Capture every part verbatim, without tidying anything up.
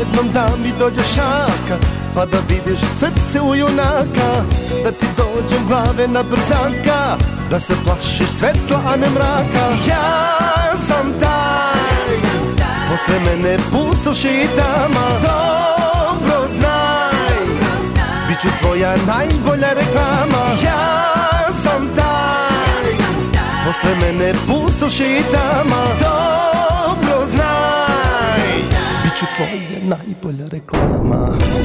jednom da mi dođe šaka, pa da vidiš srce u junaka, da ti dođem glave na brzaka, da se plašiš svetla, a ne mraka. Ja sam taj, posle mene pustoš i tama. Dobro znaj, bit ću tvoja najbolja reklama. Ja sam taj, posle mene pustoš i tama. Dobro znaj, bit ću tvoja najbolja reklama.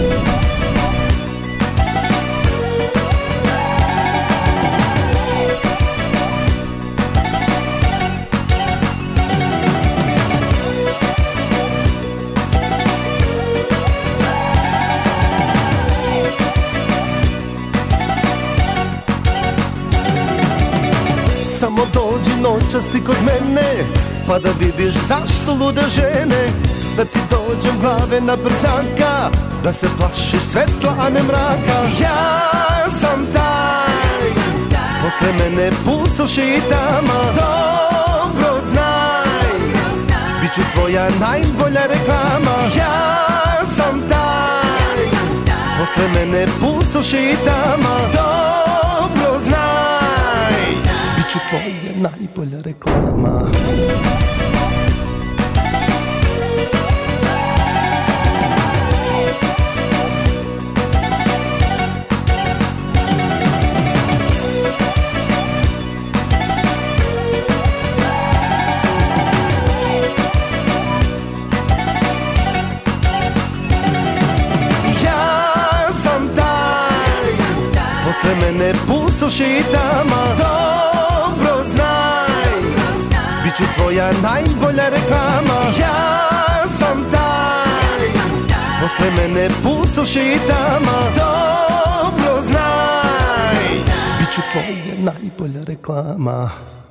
Samo dođi noćas ti kod mene, pa da vidiš zašto lude žene, da ti dođem glave na brzaka, da se plašiš svetla, a ne mraka. Ja sam taj, posle mene pustoš i tama. Dobro znaj, bit ću tvoja najbolja reklama. Ja sam taj, posle mene pustoš i tama. Dobro znaj, bit ću tvoja najbolja reklama. Posle mene pustoš i tama. Dobro znaj, bit ću tvoja najbolja reklama. Ja sam taj, posle mene pustoš i tama. Dobro znaj, bit ću tvoja najbolja reklama.